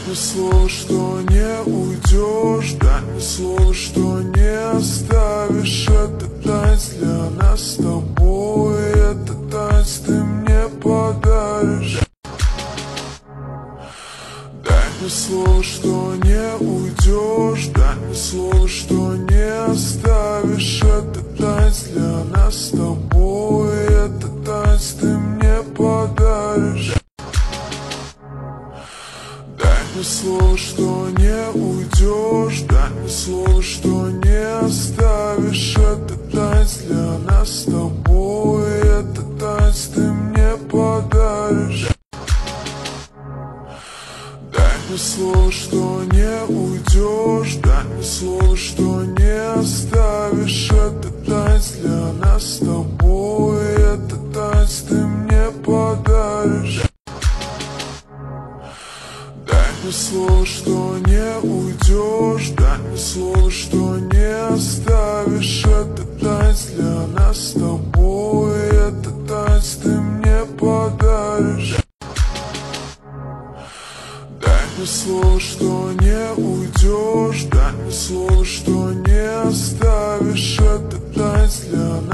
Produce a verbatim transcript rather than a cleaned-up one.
мне слово, что не уйдешь, дай мне слово, что не оставишь. Это танец для нас с тобой, это танец ты мне подаришь. Дай мне слово, что не уйдешь, дай мне слово, что не оставишь. Это танец для нас с тобой, это танец ты мне подаришь. Дай мне слово, что не уйдешь, дай мне слово, что не оставишь. Это танец для нас с тобой, это танец ты мне подаришь. Дай мне слово, что не уйдешь, дай мне слово, что не оставишь. Это танец для нас с тобой, это танец ты мне подаришь. Дай мне слово, что не уйдешь, дай мне слово, что не оставишь. Это танец для нас с тобой, это танец ты мне подаришь. Дай мне слово, что не уйдешь, дай мне слово, что не оставишь. Это танец для нас.